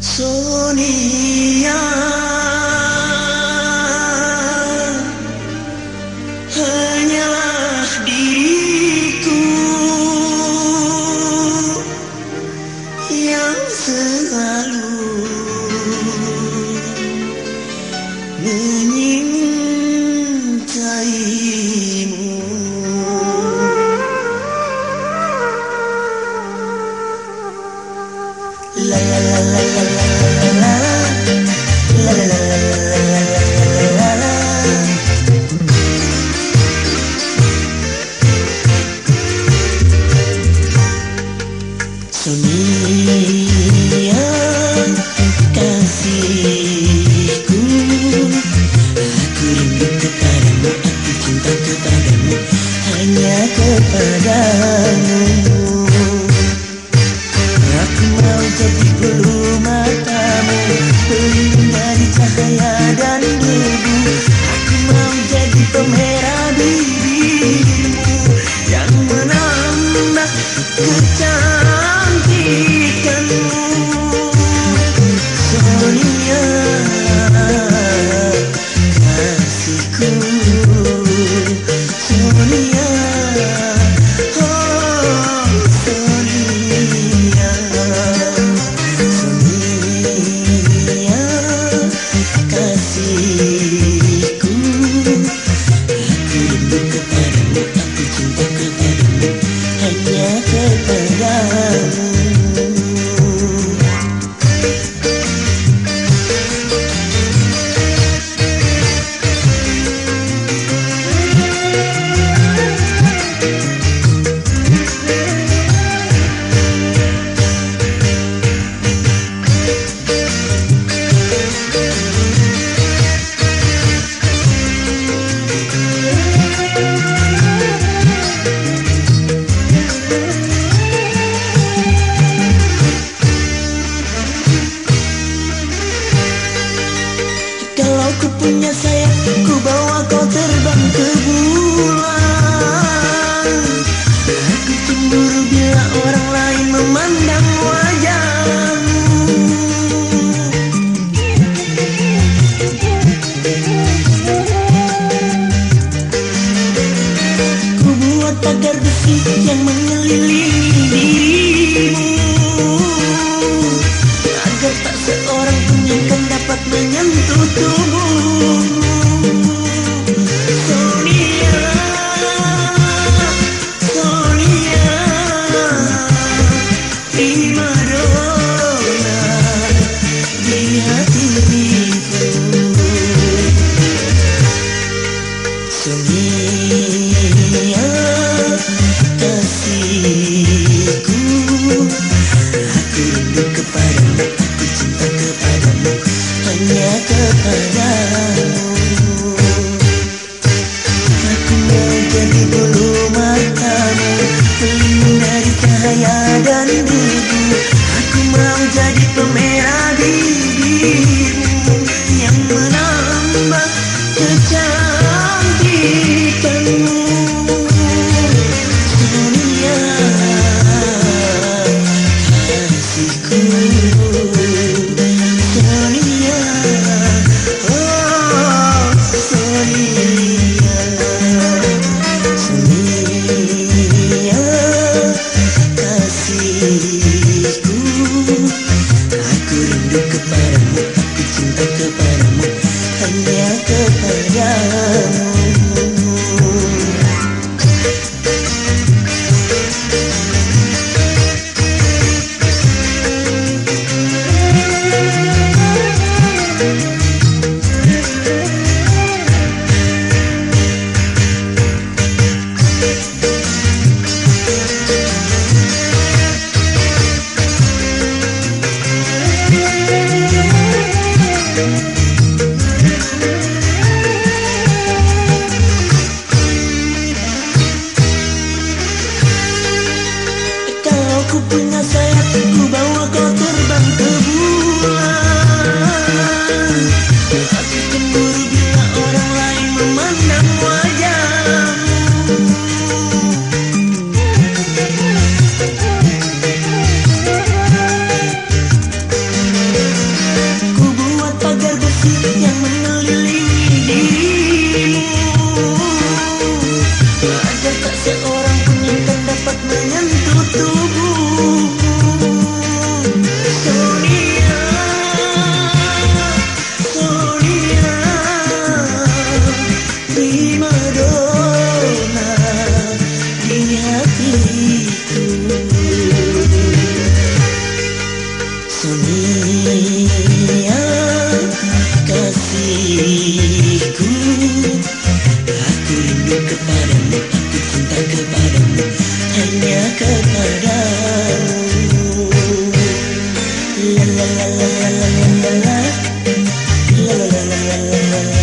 Sonia, hanyalah diriku yang selalu menyintaimu. La la la la la la la la la la la la. Sonia, kasihku, aku rindu kepadamu, aku cinta kepadamu, hanya kepadamu. Aku mau jadi bulu matamu, pelindung dari cahaya dan debu. Aku mau jadi pemerah bibirmu yang menambah kecantikanmu. Sonia, kasihku, Sonia, oh Sonia, Sonia, kasihku, aku rindu kepadamu, aku cinta kepadamu, hanya kepadamu. Kalau ku punya sayap, ku bawa kau terbang ke bulan. Aku cemburu bila orang lain memandang wajahmu. Ku buat pagar besi yang mengelilingi dirimu, agar tak seorang pun yang kan dapat menyentuh tubuhmu. Sonia, Sonia, primadona di hatiku. Sonia, kasihku, aku rindu kepadamu, aku cinta kepadamu, hanya kepadamu. Aku mau jadi bulu matamu, pelindung dari cahaya dan debu. Aku mau jadi pemerah bibirmu yang menambah kecantikanmu. Sonia, kasihku, Sonia, oh Sonia, Sonia, kasihku, aku rindu kepadamu, aku cinta kepadamu, hanya kepadamu. Sonia, kasihku, aku rindu kepadamu, aku cinta kepadamu, hanya kepadamu. La la la la la la la la la la la la la la la.